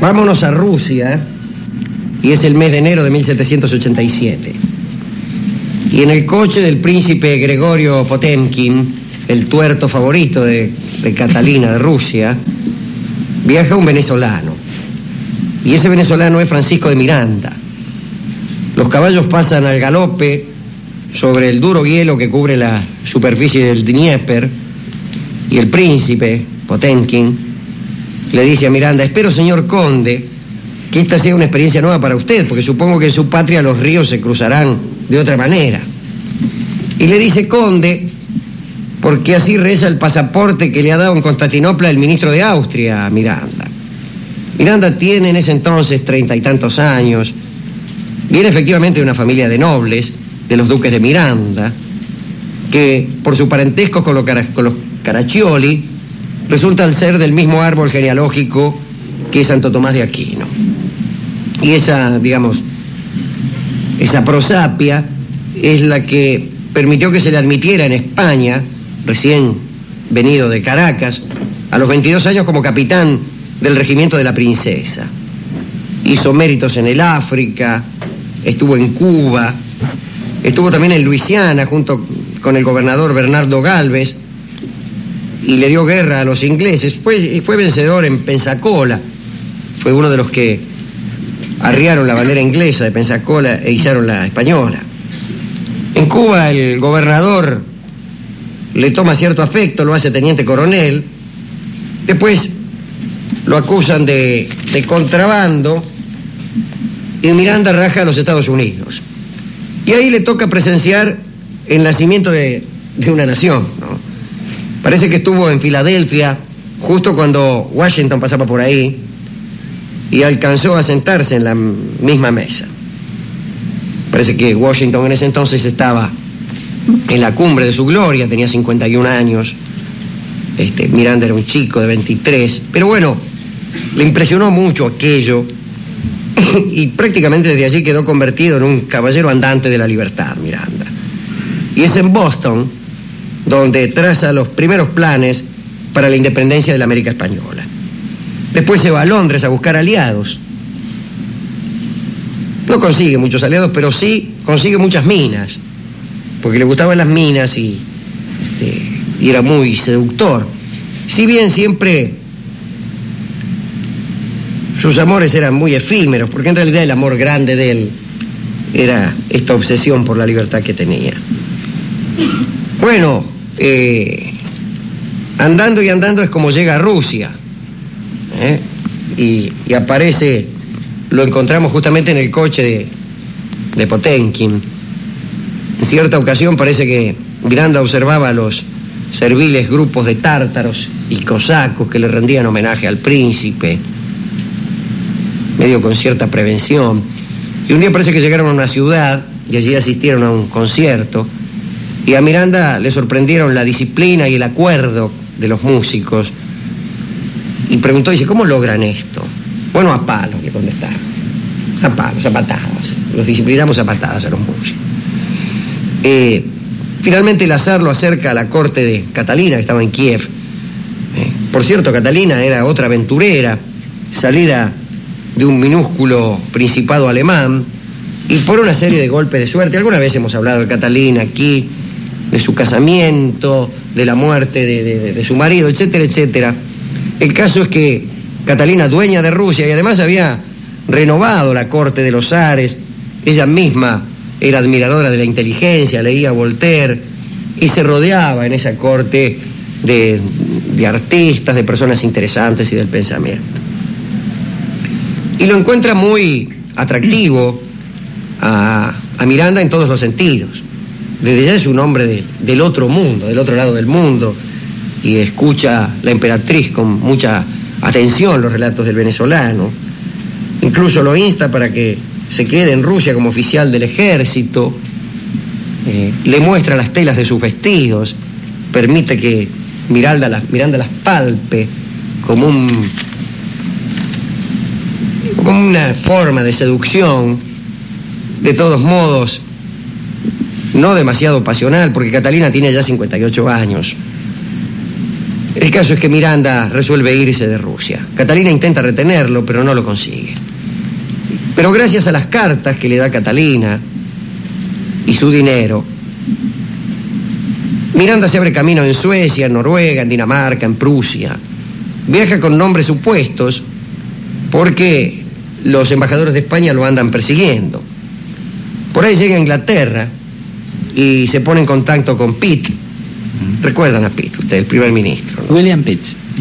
Vámonos a Rusia, y es el mes de enero de 1787. Y en el coche del príncipe Gregorio Potemkin, el tuerto favorito de Catalina de Rusia, viaja un venezolano. Y ese venezolano es Francisco de Miranda. Los caballos pasan al galope sobre el duro hielo que cubre la superficie del Dnieper, y el príncipe Potemkin le dice a Miranda: espero, señor conde, que esta sea una experiencia nueva para usted, porque supongo que en su patria los ríos se cruzarán de otra manera. Y le dice conde porque así reza el pasaporte que le ha dado en Constantinopla el ministro de Austria a Miranda. Miranda tiene en ese entonces 30 y tantos años, viene efectivamente de una familia de nobles, de los duques de Miranda, que por su parentesco con los Caraccioli resultan ser del mismo árbol genealógico que Santo Tomás de Aquino. Y esa, digamos, esa prosapia es la que permitió que se le admitiera en España, recién venido de Caracas, a los 22 años como capitán del regimiento de la Princesa. Hizo méritos en el África, estuvo en Cuba, estuvo también en Luisiana junto con el gobernador Bernardo Galvez y le dio guerra a los ingleses. Fue vencedor en Pensacola, fue uno de los que arriaron la bandera inglesa de Pensacola e izaron la española. En Cuba el gobernador le toma cierto afecto, lo hace teniente coronel, después lo acusan de contrabando y Miranda raja a los Estados Unidos. Y ahí le toca presenciar el nacimiento de una nación, ¿no? Parece que estuvo en Filadelfia justo cuando Washington pasaba por ahí y alcanzó a sentarse en la misma mesa. Parece que Washington en ese entonces estaba en la cumbre de su gloria, tenía 51 años, Miranda era un chico de 23, pero bueno, le impresionó mucho aquello y prácticamente desde allí quedó convertido en un caballero andante de la libertad, Miranda. Y es en Boston donde traza los primeros planes para la independencia de la América Española. Después se va a Londres a buscar aliados. No consigue muchos aliados, pero sí consigue muchas minas, porque le gustaban las minas y era muy seductor. Si bien siempre sus amores eran muy efímeros, porque en realidad el amor grande de él era esta obsesión por la libertad que tenía. Bueno, andando y andando es como llega a Rusia, y aparece, lo encontramos justamente en el coche de Potemkin. En cierta ocasión parece que Miranda observaba a los serviles grupos de tártaros y cosacos que le rendían homenaje al príncipe, medio con cierta prevención. Y un día parece que llegaron a una ciudad y allí asistieron a un concierto y a Miranda le sorprendieron la disciplina y el acuerdo de los músicos y preguntó, dice, ¿cómo logran esto? Bueno, a palos, le contestaron. A palos, a patadas. Los disciplinamos a patadas a los músicos. Finalmente el azar lo acerca a la corte de Catalina, que estaba en Kiev. Por cierto, Catalina era otra aventurera, salida de un minúsculo principado alemán, y por una serie de golpes de suerte, alguna vez hemos hablado de Catalina aquí, de su casamiento, de la muerte de su marido, etcétera, etcétera. El caso es que Catalina, dueña de Rusia, y además había renovado la corte de los zares, ella misma era admiradora de la inteligencia, leía Voltaire, y se rodeaba en esa corte de artistas, de personas interesantes y del pensamiento. Y lo encuentra muy atractivo a Miranda en todos los sentidos. Desde ya es un hombre del otro mundo, del otro lado del mundo, y escucha la emperatriz con mucha atención los relatos del venezolano. Incluso lo insta para que se quede en Rusia como oficial del ejército, le muestra las telas de sus vestidos, permite que Miranda las palpe como una forma de seducción, de todos modos no demasiado pasional, porque Catalina tiene ya 58 años. El caso es que Miranda resuelve irse de Rusia. Catalina intenta retenerlo, pero no lo consigue. Pero gracias a las cartas que le da Catalina y su dinero, Miranda se abre camino en Suecia, en Noruega, en Dinamarca, en Prusia. Viaja con nombres supuestos porque los embajadores de España lo andan persiguiendo. Por ahí llega a Inglaterra y se pone en contacto con Pitt. ¿Recuerdan a Pitt, usted, el primer ministro, ¿no? William Pitt.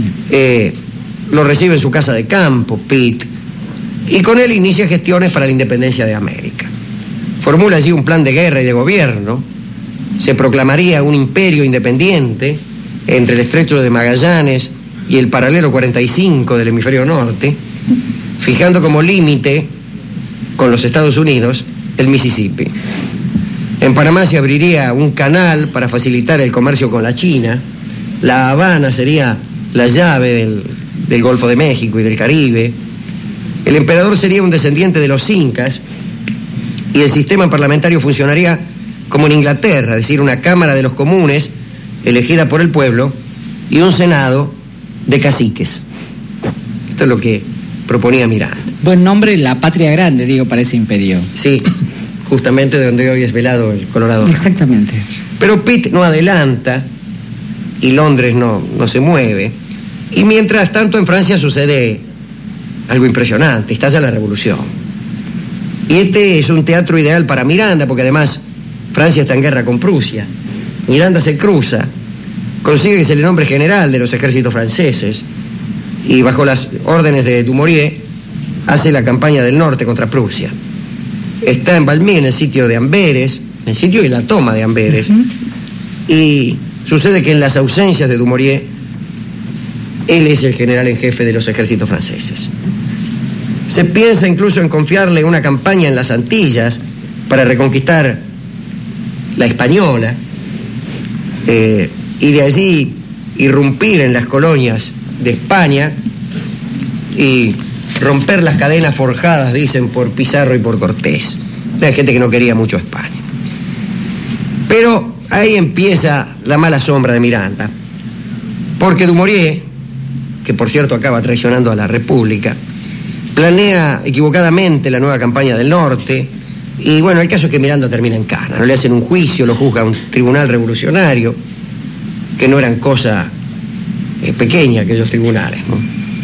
Lo recibe en su casa de campo, Pitt, y con él inicia gestiones para la independencia de América. Formula allí un plan de guerra y de gobierno. Se proclamaría un imperio independiente entre el estrecho de Magallanes y el paralelo 45 del hemisferio norte, fijando como límite con los Estados Unidos el Mississippi. En Panamá se abriría un canal para facilitar el comercio con la China. La Habana sería la llave del Golfo de México y del Caribe. El emperador sería un descendiente de los incas y el sistema parlamentario funcionaría como en Inglaterra, es decir, una Cámara de los Comunes elegida por el pueblo y un Senado de caciques. Esto es lo que proponía Miranda. Buen nombre, la patria grande, digo, para ese imperio. Sí, justamente de donde hoy es velado el Colorado. Exactamente. Pero Pitt no adelanta y Londres no se mueve. Y mientras tanto en Francia sucede algo impresionante, estalla la revolución. Y este es un teatro ideal para Miranda, porque además Francia está en guerra con Prusia. Miranda se cruza, consigue que se le nombre general de los ejércitos franceses y bajo las órdenes de Dumouriez hace la campaña del norte contra Prusia. Está en Valmy, en el sitio de Amberes, en el sitio y la toma de Amberes. Y sucede que en las ausencias de Dumouriez, él es el general en jefe de los ejércitos franceses. Se piensa incluso en confiarle una campaña en las Antillas para reconquistar la Española y de allí irrumpir en las colonias de España y romper las cadenas forjadas, dicen, por Pizarro y por Cortés. Hay gente que no quería mucho a España. Pero ahí empieza la mala sombra de Miranda, porque Dumouriez, que por cierto acaba traicionando a la República, planea equivocadamente la nueva campaña del norte, y bueno, el caso es que Miranda termina en cana. No le hacen un juicio, lo juzga un tribunal revolucionario, que no eran cosa pequeña aquellos tribunales, ¿no?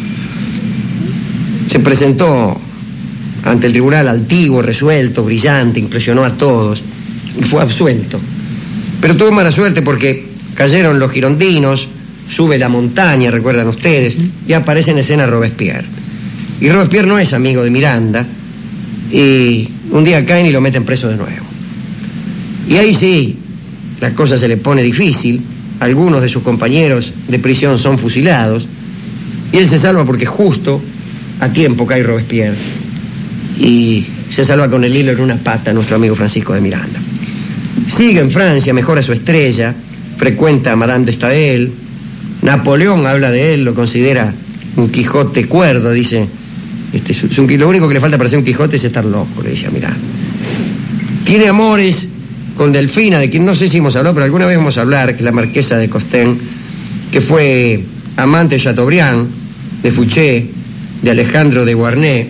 Se presentó ante el tribunal altivo, resuelto, brillante, impresionó a todos, y fue absuelto. Pero tuvo mala suerte porque cayeron los girondinos, sube la montaña, recuerdan ustedes, y aparece en escena Robespierre. Y Robespierre no es amigo de Miranda, y un día caen y lo meten preso de nuevo. Y ahí sí, la cosa se le pone difícil. Algunos de sus compañeros de prisión son fusilados, y él se salva porque justo a tiempo cae Robespierre, y se salva con el hilo en una pata nuestro amigo Francisco de Miranda. Sigue en Francia, mejora su estrella, frecuenta a Madame de Staël. Napoleón habla de él, lo considera un Quijote cuerdo, dice. Lo único que le falta para ser un Quijote es estar loco, le dice a Miranda. Tiene amores con Delfina, de quien no sé si hemos hablado, pero alguna vez vamos a hablar, que es la marquesa de Costain, que fue amante de Chateaubriand, de Fouché, de Alejandro de Guarnet.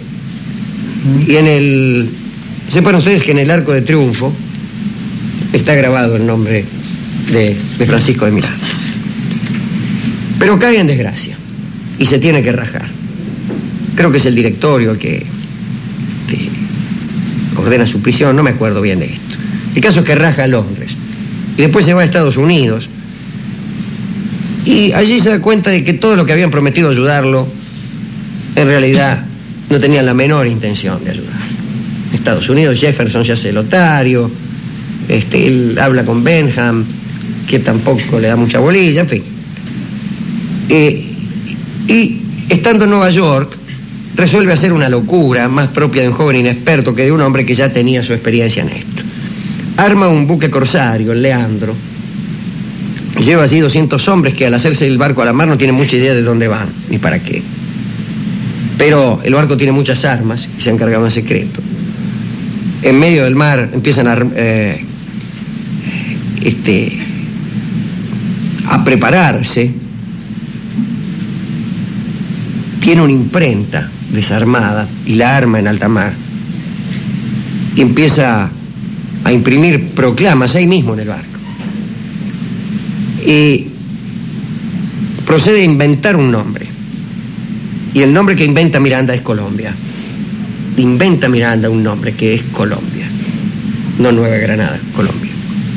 Y sepan ustedes que en el Arco de Triunfo está grabado el nombre de Francisco de Miranda. Pero cae en desgracia y se tiene que rajar. Creo que es el directorio el que ordena su prisión, no me acuerdo bien de esto. El caso es que raja a Londres y después se va a Estados Unidos y allí se da cuenta de que todo lo que habían prometido ayudarlo en realidad no tenían la menor intención de ayudar. En Estados Unidos Jefferson se hace lotario, él habla con Benham, que tampoco le da mucha bolilla, en fin. Y estando en Nueva York, resuelve hacer una locura más propia de un joven inexperto que de un hombre que ya tenía su experiencia en esto. Arma un buque corsario, el Leandro. Lleva así 200 hombres que al hacerse el barco a la mar no tienen mucha idea de dónde van, ni para qué. Pero el barco tiene muchas armas y se han cargado en secreto. En medio del mar empiezan a prepararse tiene una imprenta desarmada y la arma en alta mar y empieza a imprimir proclamas ahí mismo en el barco. Y procede a inventar un nombre. Y el nombre que inventa Miranda es Colombia. Inventa Miranda un nombre que es Colombia. No Nueva Granada, Colombia.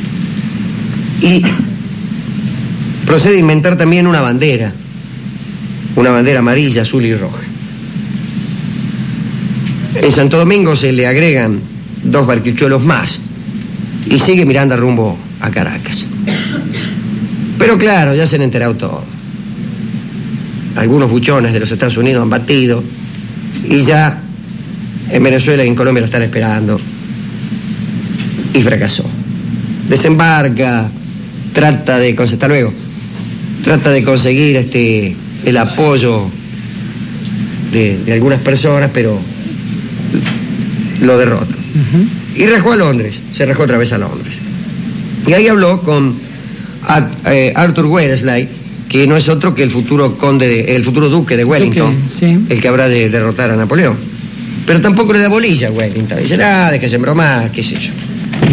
Y procede a inventar también una bandera amarilla, azul y roja. En Santo Domingo se le agregan 2 barquichuelos más y sigue Miranda rumbo a Caracas. Pero claro, ya se han enterado todo. Algunos buchones de los Estados Unidos han batido y ya en Venezuela y en Colombia lo están esperando. Y fracasó. Desembarca, trata de conseguir el apoyo de algunas personas, pero lo derrotan. Y rajó a Londres, se rajó otra vez a Londres. Y ahí habló con Arthur Wellesley, que no es otro que el futuro duque de Wellington, sí. El que habrá de derrotar a Napoleón. Pero tampoco le da bolilla a Wellington. Dice, déjese bromar, qué sé yo.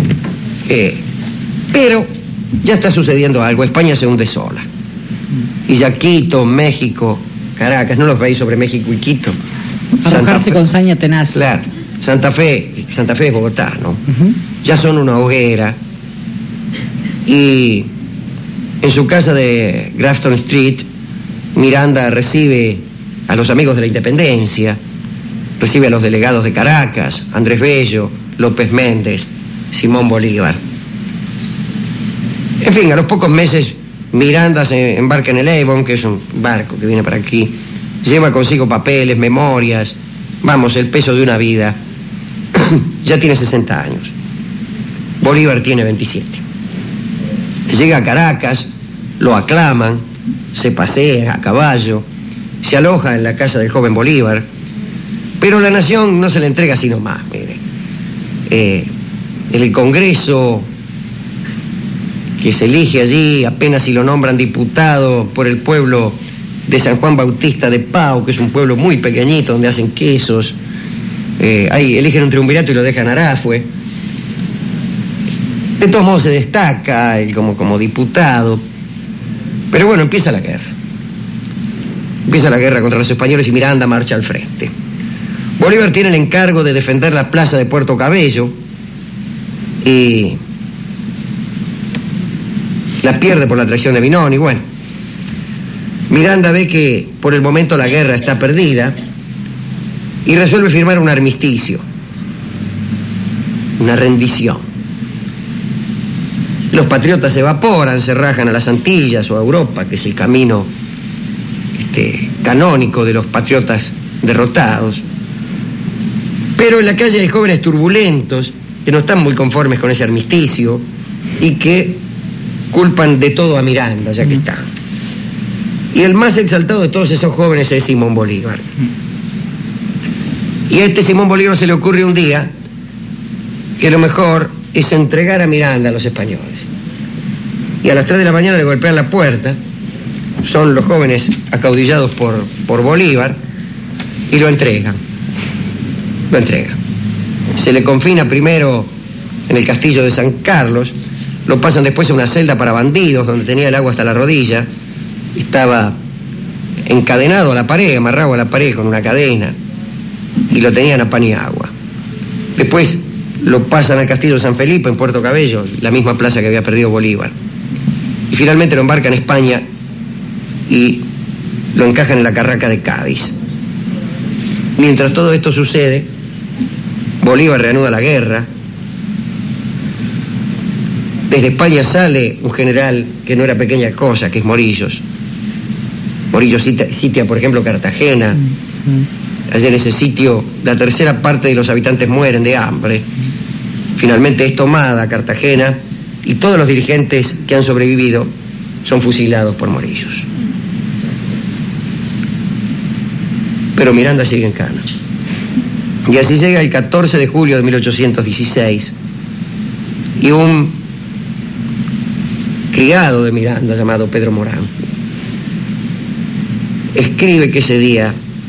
Pero ya está sucediendo algo. España se hunde sola. Y ya Quito, México, Caracas, ¿no los veis sobre México y Quito? Arrojarse con saña tenaz. Claro. Santa Fe es Bogotá, ¿no? Ya son una hoguera. Y en su casa de Grafton Street, Miranda recibe a los amigos de la independencia, recibe a los delegados de Caracas, Andrés Bello, López Méndez, Simón Bolívar. En fin, a los pocos meses Miranda se embarca en el Avon, que es un barco que viene para aquí, lleva consigo papeles, memorias, el peso de una vida. Ya tiene 60 años. Bolívar tiene 27. Llega a Caracas, lo aclaman, se pasea a caballo, se aloja en la casa del joven Bolívar, pero la nación no se le entrega así nomás, mire. En el Congreso que se elige allí, apenas si lo nombran diputado por el pueblo de San Juan Bautista de Pau, que es un pueblo muy pequeñito donde hacen quesos. Ahí eligen un triunvirato y lo dejan a Arafue. De todos modos se destaca como diputado. Pero bueno, empieza la guerra. Empieza la guerra contra los españoles y Miranda marcha al frente. Bolívar tiene el encargo de defender la plaza de Puerto Cabello y la pierde por la traición de Binoni. Bueno, Miranda ve que por el momento la guerra está perdida y resuelve firmar un armisticio, una rendición. Los patriotas se evaporan, se rajan a las Antillas o a Europa, que es el camino canónico de los patriotas derrotados. Pero en la calle hay jóvenes turbulentos que no están muy conformes con ese armisticio y que culpan de todo a Miranda, ya que está. Y el más exaltado de todos esos jóvenes es Simón Bolívar. Y a Simón Bolívar se le ocurre un día que lo mejor es entregar a Miranda a los españoles. Y a las 3 de la mañana le golpean la puerta, son los jóvenes acaudillados por Bolívar, y lo entregan. Lo entregan. Se le confina primero en el castillo de San Carlos, lo pasan después a una celda para bandidos, donde tenía el agua hasta la rodilla, estaba encadenado a la pared, amarrado a la pared con una cadena, y lo tenían a pan y agua. Después lo pasan al castillo de San Felipe, en Puerto Cabello, la misma plaza que había perdido Bolívar. Y finalmente lo embarcan en España y lo encajan en la carraca de Cádiz. Mientras todo esto sucede, Bolívar reanuda la guerra. Desde España sale un general que no era pequeña cosa, que es Morillos. Morillos sitia, por ejemplo, Cartagena. Allí en ese sitio la tercera parte de los habitantes mueren de hambre. Finalmente es tomada Cartagena y todos los dirigentes que han sobrevivido son fusilados por Morillos. Pero Miranda sigue en cana. Y así llega el 14 de julio de 1816 y un criado de Miranda llamado Pedro Morán escribe que ese día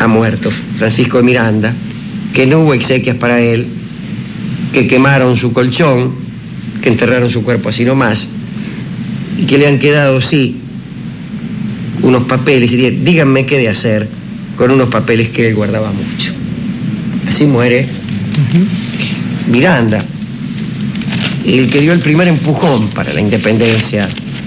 ha muerto, Francisco de Miranda, que no hubo exequias para él, que quemaron su colchón, que enterraron su cuerpo así nomás, y que le han quedado, sí, unos papeles, y díganme qué de hacer con unos papeles que él guardaba mucho. Así muere Miranda, el que dio el primer empujón para la independencia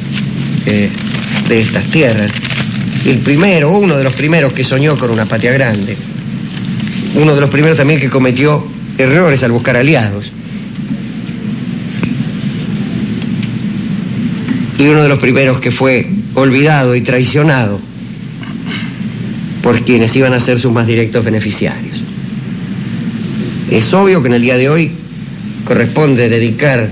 de estas tierras, el primero, uno de los primeros que soñó con una patria grande, uno de los primeros también que cometió errores al buscar aliados, y uno de los primeros que fue olvidado y traicionado por quienes iban a ser sus más directos beneficiarios. Es obvio que en el día de hoy corresponde dedicar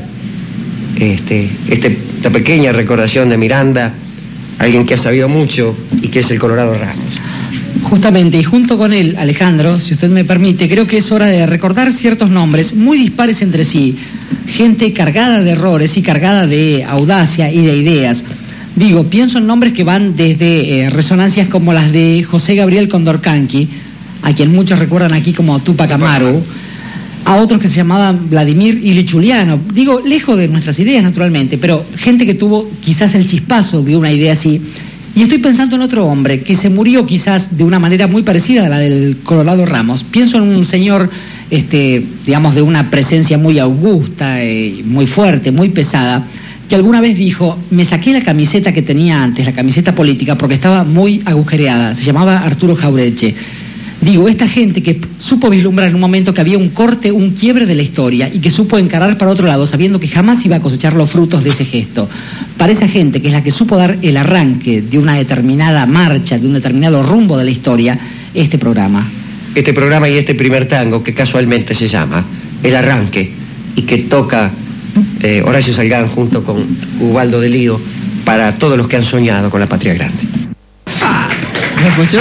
esta pequeña recordación de Miranda a alguien que ha sabido mucho y que es el Colorado Ramos. Justamente, y junto con él, Alejandro, si usted me permite, creo que es hora de recordar ciertos nombres muy dispares entre sí, gente cargada de errores y cargada de audacia y de ideas. Digo, pienso en nombres que van desde resonancias como las de José Gabriel Condorcanqui, a quien muchos recuerdan aquí como Tupac Amaru, a otros que se llamaban Vladimir Ilich Ulyanov. Digo, lejos de nuestras ideas, naturalmente, pero gente que tuvo quizás el chispazo de una idea así. Y estoy pensando en otro hombre que se murió quizás de una manera muy parecida a la del Colorado Ramos. Pienso en un señor, digamos, de una presencia muy augusta, muy fuerte, muy pesada, que alguna vez dijo: me saqué la camiseta que tenía antes, la camiseta política, porque estaba muy agujereada. Se llamaba Arturo Jauretche. Digo, esta gente que supo vislumbrar en un momento que había un corte, un quiebre de la historia, y que supo encarar para otro lado, sabiendo que jamás iba a cosechar los frutos de ese gesto. Para esa gente que es la que supo dar el arranque de una determinada marcha, de un determinado rumbo de la historia, este programa. Este programa y este primer tango, que casualmente se llama El Arranque, y que toca Horacio Salgán junto con Ubaldo de Lío, para todos los que han soñado con la patria grande. ¿Me escuchó?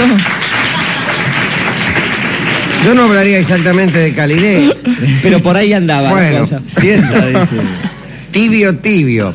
Yo no hablaría exactamente de calidez, pero por ahí andaba. Bueno, sienta, dice. Tibio, tibio.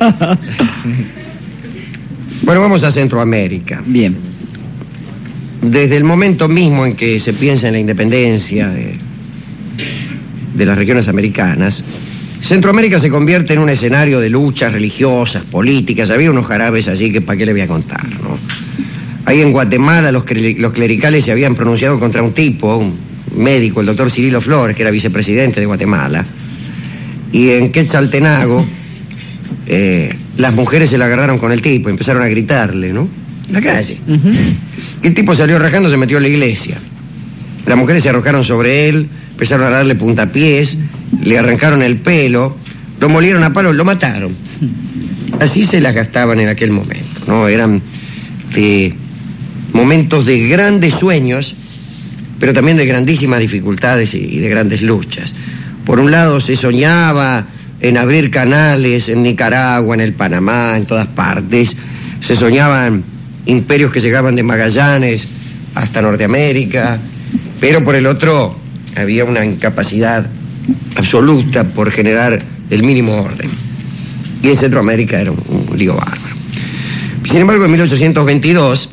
Bueno, vamos a Centroamérica. Bien. Desde el momento mismo en que se piensa en la independencia de las regiones americanas, Centroamérica se convierte en un escenario de luchas religiosas, políticas. Había unos jarabes allí que para qué le voy a contar, ¿no? Ahí en Guatemala los clericales se habían pronunciado contra un tipo, un médico, el doctor Cirilo Flores, que era vicepresidente de Guatemala. Y en Quetzaltenango las mujeres se la agarraron con el tipo, empezaron a gritarle, ¿no? En la calle. El tipo salió rajando, se metió a la iglesia. Las mujeres se arrojaron sobre él, empezaron a darle puntapiés, le arrancaron el pelo, lo molieron a palos, lo mataron. Así se las gastaban en aquel momento, ¿no? Eran momentos de grandes sueños, pero también de grandísimas dificultades y de grandes luchas. Por un lado se soñaba en abrir canales en Nicaragua, en el Panamá, en todas partes. Se soñaban imperios que llegaban de Magallanes hasta Norteamérica, pero por el otro había una incapacidad absoluta por generar el mínimo orden. Y en Centroamérica era un lío bárbaro. Sin embargo, en 1822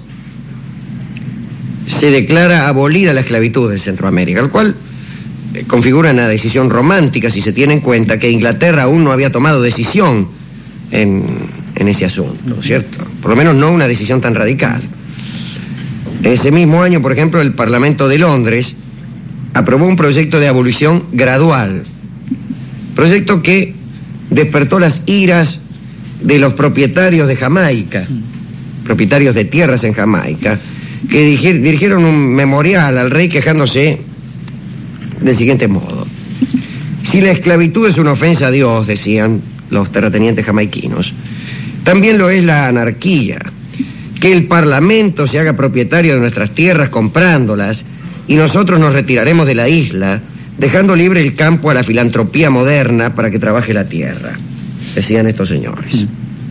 se declara abolida la esclavitud en Centroamérica, lo cual configura una decisión romántica si se tiene en cuenta que Inglaterra aún no había tomado decisión en ese asunto, ¿cierto? Por lo menos no una decisión tan radical. Ese mismo año, por ejemplo, el Parlamento de Londres aprobó un proyecto de abolición gradual, proyecto que despertó las iras de los propietarios de Jamaica, propietarios de tierras en Jamaica, que dirigieron un memorial al rey quejándose del siguiente modo: si la esclavitud es una ofensa a Dios, decían los terratenientes jamaiquinos, también lo es la anarquía. Que el Parlamento se haga propietario de nuestras tierras comprándolas y nosotros nos retiraremos de la isla, dejando libre el campo a la filantropía moderna para que trabaje la tierra, decían estos señores.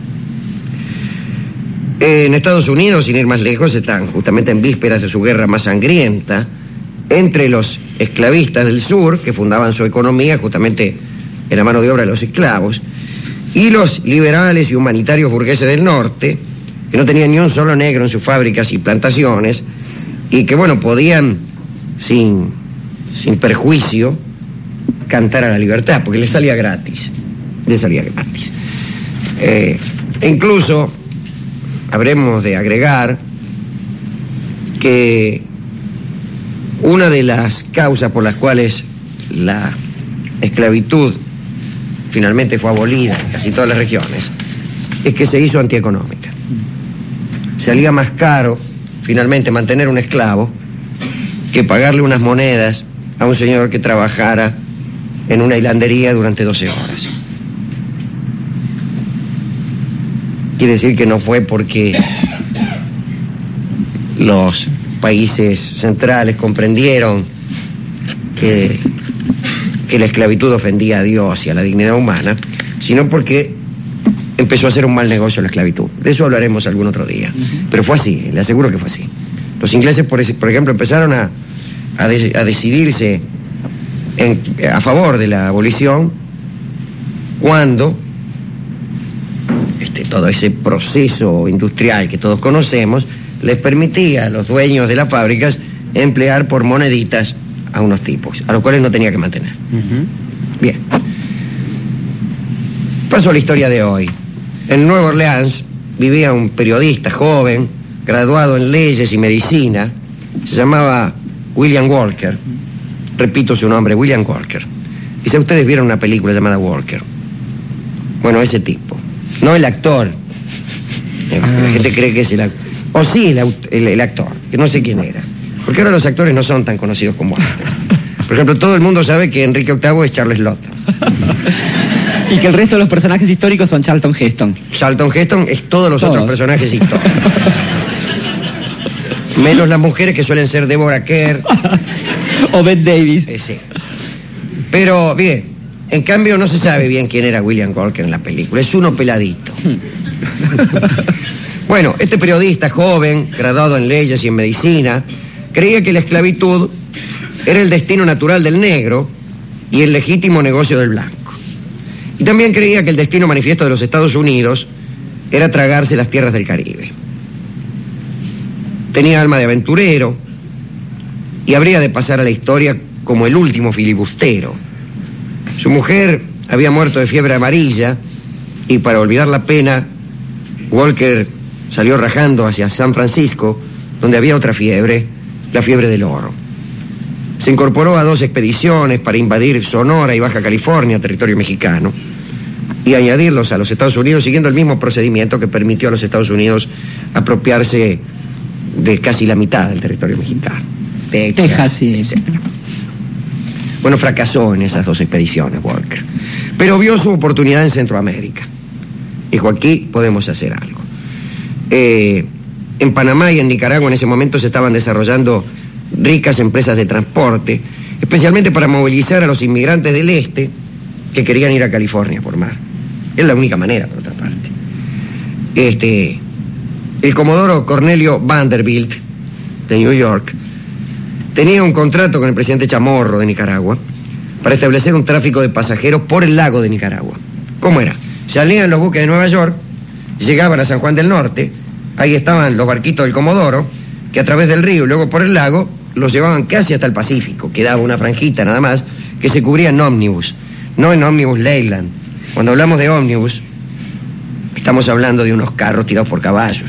En Estados Unidos, sin ir más lejos, están justamente en vísperas de su guerra más sangrienta entre los esclavistas del sur, que fundaban su economía justamente en la mano de obra de los esclavos, y los liberales y humanitarios burgueses del norte, que no tenían ni un solo negro en sus fábricas y plantaciones, y que, bueno, podían sin perjuicio, cantar a la libertad, porque le salía gratis. E incluso habremos de agregar que una de las causas por las cuales la esclavitud finalmente fue abolida en casi todas las regiones es que se hizo antieconómica. Salía más caro finalmente mantener un esclavo que pagarle unas monedas a un señor que trabajara en una hilandería durante 12 horas. Quiere decir que no fue porque los países centrales comprendieron que la esclavitud ofendía a Dios y a la dignidad humana, sino porque empezó a ser un mal negocio la esclavitud. De eso hablaremos algún otro día. Pero fue así, le aseguro que fue así. Los ingleses, por ejemplo, empezaron a decidirse a favor de la abolición cuando todo ese proceso industrial que todos conocemos les permitía a los dueños de las fábricas emplear por moneditas a unos tipos, a los cuales no tenía que mantener. Bien. Paso a la historia de hoy. En Nueva Orleans vivía un periodista joven, graduado en leyes y medicina, se llamaba William Walker. Repito su nombre, William Walker. Quizá ustedes vieron una película llamada Walker. Bueno, ese tipo. No el actor. La gente cree que es el actor. O sí, el actor, que no sé quién era. Porque ahora los actores no son tan conocidos como antes. Por ejemplo, todo el mundo sabe que Enrique VIII es Charles Laughton. Y que el resto de los personajes históricos son Charlton Heston. Charlton Heston es todos los otros personajes históricos. Menos las mujeres, que suelen ser Deborah Kerr. O Bette Davis. Sí. Pero, bien, en cambio no se sabe bien quién era William Walker en la película. Es uno peladito. Bueno, este periodista joven, graduado en leyes y en medicina, creía que la esclavitud era el destino natural del negro y el legítimo negocio del blanco. Y también creía que el destino manifiesto de los Estados Unidos era tragarse las tierras del Caribe. Tenía alma de aventurero y habría de pasar a la historia como el último filibustero. Su mujer había muerto de fiebre amarilla y para olvidar la pena, Walker salió rajando hacia San Francisco, donde había otra fiebre, la fiebre del oro. Se incorporó a 2 expediciones para invadir Sonora y Baja California, territorio mexicano, y añadirlos a los Estados Unidos siguiendo el mismo procedimiento que permitió a los Estados Unidos apropiarse de casi la mitad del territorio mexicano. Texas, sí. Etc. Bueno, fracasó en esas 2 expediciones, Walker, pero vio su oportunidad en Centroamérica. Dijo, aquí podemos hacer algo. En Panamá y en Nicaragua en ese momento se estaban desarrollando ricas empresas de transporte, especialmente para movilizar a los inmigrantes del este que querían ir a California por mar. Es la única manera, por otra parte. El comodoro Cornelio Vanderbilt, de New York, tenía un contrato con el presidente Chamorro de Nicaragua para establecer un tráfico de pasajeros por el lago de Nicaragua. ¿Cómo era? Salían los buques de Nueva York, llegaban a San Juan del Norte, ahí estaban los barquitos del Comodoro, que a través del río y luego por el lago los llevaban casi hasta el Pacífico. Quedaba una franjita nada más que se cubría en ómnibus, no en ómnibus Leyland. Cuando hablamos de ómnibus, estamos hablando de unos carros tirados por caballos,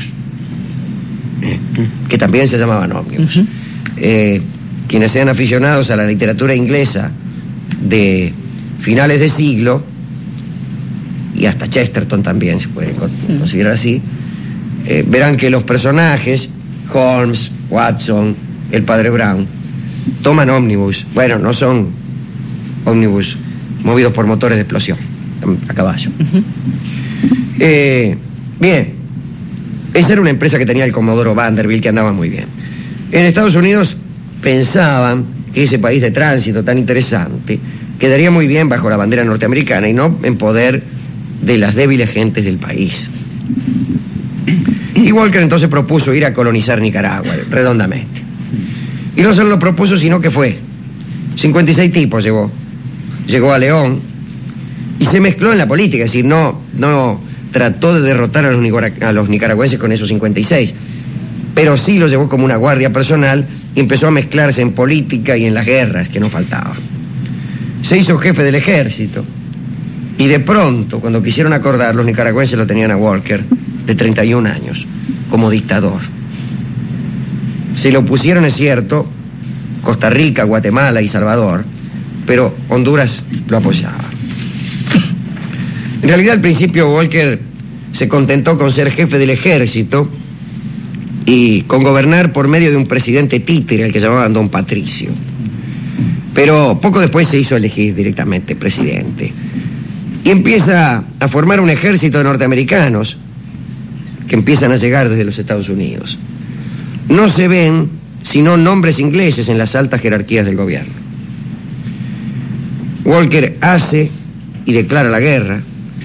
que también se llamaban ómnibus. Quienes sean aficionados a la literatura inglesa de finales de siglo, y hasta Chesterton también se puede considerar así, verán que los personajes, Holmes, Watson, el padre Brown, toman ómnibus. Bueno, no son ómnibus movidos por motores de explosión, a caballo. Bien, esa era una empresa que tenía el comodoro Vanderbilt, que andaba muy bien. En Estados Unidos pensaban que ese país de tránsito tan interesante quedaría muy bien bajo la bandera norteamericana y no en poder de las débiles gentes del país. Y Walker entonces propuso ir a colonizar Nicaragua, redondamente. Y no solo lo propuso, sino que fue. 56 tipos llegó a León y se mezcló en la política, es decir, no trató de derrotar a los nicaragüenses con esos 56, pero sí los llevó como una guardia personal y empezó a mezclarse en política y en las guerras que no faltaban. Se hizo jefe del ejército y de pronto, cuando quisieron acordar, los nicaragüenses lo tenían a Walker de 31 años como dictador. Se lo pusieron, es cierto, Costa Rica, Guatemala y Salvador, pero Honduras lo apoyaba. En realidad, al principio Walker se contentó con ser jefe del ejército y con gobernar por medio de un presidente títere, al que llamaban Don Patricio. Pero poco después se hizo elegir directamente presidente. Y empieza a formar un ejército de norteamericanos que empiezan a llegar desde los Estados Unidos. No se ven sino nombres ingleses en las altas jerarquías del gobierno. Walker hace y declara la guerra.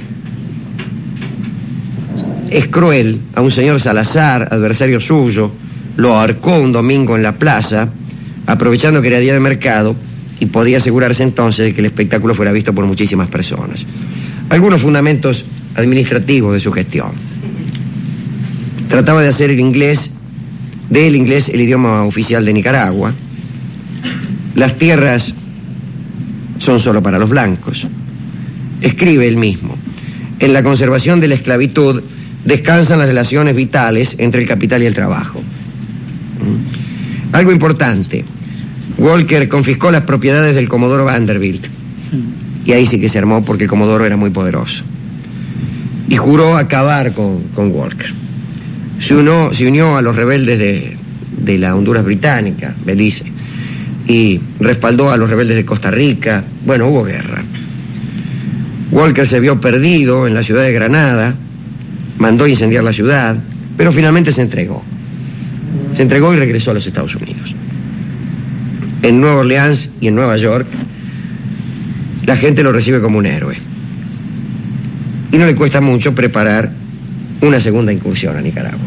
Es cruel. A un señor Salazar, adversario suyo, lo ahorcó un domingo en la plaza, aprovechando que era día de mercado, y podía asegurarse entonces de que el espectáculo fuera visto por muchísimas personas. Algunos fundamentos administrativos de su gestión. Trataba de hacer del inglés el idioma oficial de Nicaragua. Las tierras son solo para los blancos. Escribe él mismo: en la conservación de la esclavitud descansan las relaciones vitales entre el capital y el trabajo. Algo importante: Walker confiscó las propiedades del comodoro Vanderbilt, y ahí sí que se armó, porque el comodoro era muy poderoso, y juró acabar con Walker. Se unió a los rebeldes de la Honduras británica, Belice, y respaldó a los rebeldes de Costa Rica. Bueno, hubo guerra. Walker se vio perdido en la ciudad de Granada, mandó incendiar la ciudad, pero finalmente se entregó. Se entregó y regresó a los Estados Unidos. En Nueva Orleans y en Nueva York, la gente lo recibe como un héroe. Y no le cuesta mucho preparar una segunda incursión a Nicaragua.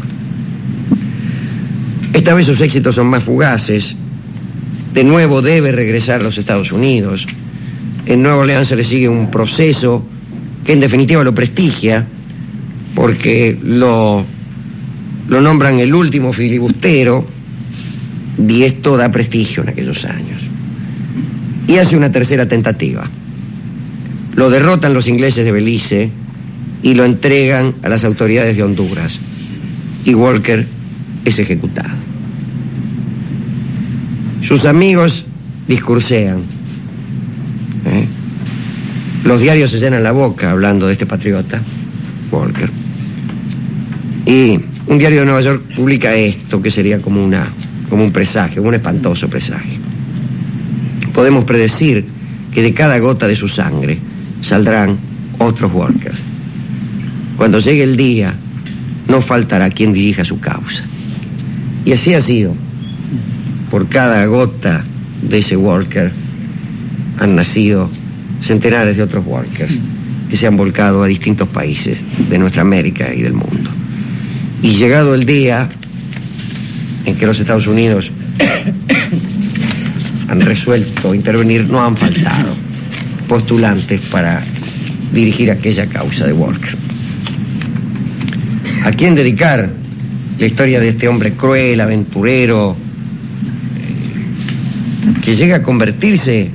Esta vez sus éxitos son más fugaces. De nuevo debe regresar a los Estados Unidos. En Nueva Orleans se le sigue un proceso que en definitiva lo prestigia, porque lo nombran el último filibustero, y esto da prestigio en aquellos años. Y hace una tercera tentativa. Lo derrotan los ingleses de Belice y lo entregan a las autoridades de Honduras, y Walker es ejecutado. Sus amigos discursean. Los diarios se llenan la boca hablando de este patriota, Walker. Y un diario de Nueva York publica esto, que sería como un presagio, un espantoso presagio. Podemos predecir que de cada gota de su sangre saldrán otros Walkers. Cuando llegue el día, no faltará quien dirija su causa. Y así ha sido. Por cada gota de ese Walker han nacido centenares de otros Walkers que se han volcado a distintos países de nuestra América y del mundo. Y llegado el día en que los Estados Unidos han resuelto intervenir, no han faltado postulantes para dirigir aquella causa de Walker. ¿A quién dedicar la historia de este hombre cruel, aventurero, que llega a convertirse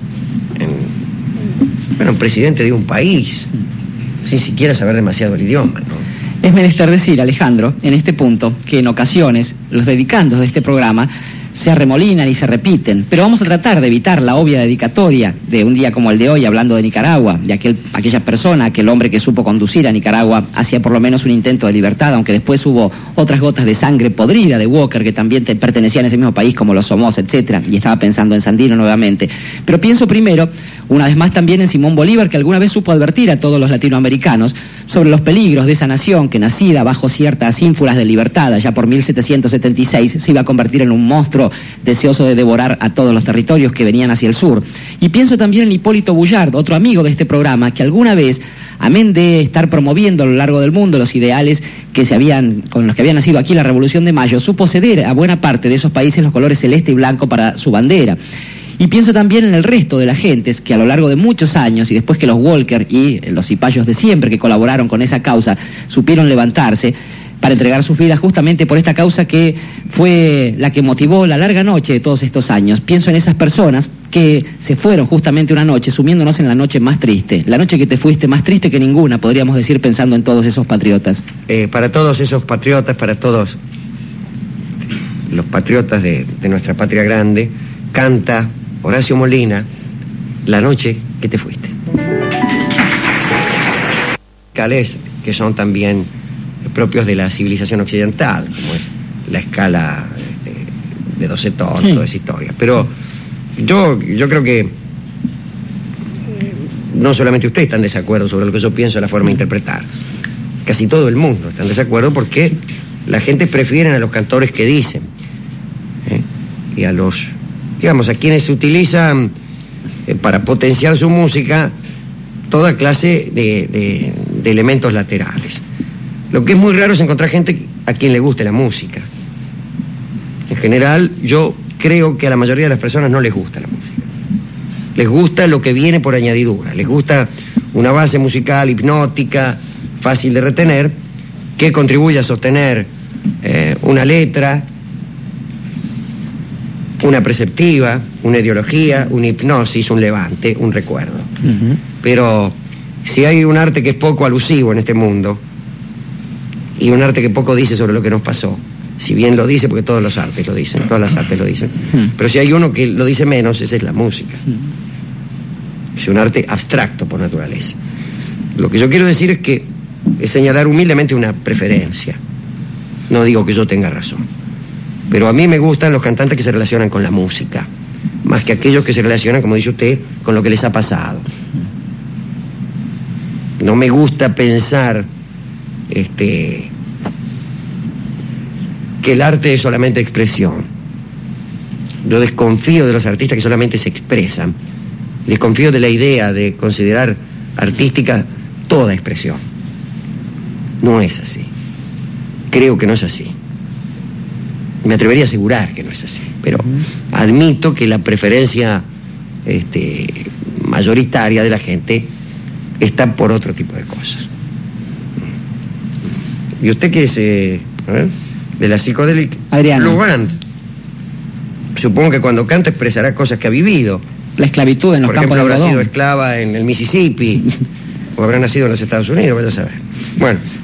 en presidente de un país sin siquiera saber demasiado el idioma, ¿no? Es menester decir, Alejandro, en este punto, que en ocasiones los dedicandos de este programa se arremolinan y se repiten, pero vamos a tratar de evitar la obvia dedicatoria de un día como el de hoy, hablando de Nicaragua, de aquella persona, aquel hombre que supo conducir a Nicaragua hacia por lo menos un intento de libertad, aunque después hubo otras gotas de sangre podrida de Walker, que también pertenecían a ese mismo país, como los Somoza, etcétera, y estaba pensando en Sandino nuevamente. Pero pienso primero, una vez más, también en Simón Bolívar, que alguna vez supo advertir a todos los latinoamericanos sobre los peligros de esa nación que, nacida bajo ciertas ínfulas de libertad, allá por 1776, se iba a convertir en un monstruo deseoso de devorar a todos los territorios que venían hacia el sur. Y pienso también en Hipólito Bullard, otro amigo de este programa, que alguna vez, amén de estar promoviendo a lo largo del mundo los ideales con los que había nacido aquí la Revolución de Mayo, supo ceder a buena parte de esos países los colores celeste y blanco para su bandera. Y pienso también en el resto de las gentes que a lo largo de muchos años, y después que los Walker y los cipayos de siempre que colaboraron con esa causa supieron levantarse, para entregar sus vidas justamente por esta causa que fue la que motivó la larga noche de todos estos años. Pienso en esas personas que se fueron justamente una noche, sumiéndonos en la noche más triste, la noche que te fuiste más triste que ninguna, podríamos decir, pensando en todos esos patriotas. Para todos esos patriotas, para todos los patriotas de nuestra patria grande, canta Horacio Molina, La noche que te fuiste. Musicales que son también propios de la civilización occidental, como es la escala de 12 tonos, sí, toda esa historia. Pero yo creo que no solamente ustedes están en desacuerdo sobre lo que yo pienso de la forma de interpretar. Casi todo el mundo está en desacuerdo porque la gente prefiere a los cantores que dicen, y a los, digamos, a quienes utilizan para potenciar su música toda clase de elementos laterales. Lo que es muy raro es encontrar gente a quien le guste la música. En general, yo creo que a la mayoría de las personas no les gusta la música. Les gusta lo que viene por añadidura. Les gusta una base musical hipnótica, fácil de retener, que contribuye a sostener una letra, una perceptiva, una ideología, una hipnosis, un levante, un recuerdo. Uh-huh. Pero si hay un arte que es poco alusivo en este mundo, y un arte que poco dice sobre lo que nos pasó, si bien lo dice, porque todos los artes lo dicen, todas las artes lo dicen, pero si hay uno que lo dice menos, esa es la música. Es un arte abstracto por naturaleza. Lo que yo quiero decir es señalar humildemente una preferencia. No digo que yo tenga razón, pero a mí me gustan los cantantes que se relacionan con la música, más que aquellos que se relacionan, como dice usted, con lo que les ha pasado. No me gusta pensar que el arte es solamente expresión. Yo desconfío de los artistas que solamente se expresan. Desconfío de la idea de considerar artística toda expresión. No es así. Creo que no es así. Me atrevería a asegurar que no es así, pero admito que la preferencia mayoritaria de la gente está por otro tipo de cosas. ¿Y usted qué es? De la psicodélica. Adriano. Lugand. Supongo que cuando canta expresará cosas que ha vivido. La esclavitud en los campos de algodón. Por ejemplo, habrá sido esclava en el Mississippi, o habrá nacido en los Estados Unidos, vaya a saber. Bueno.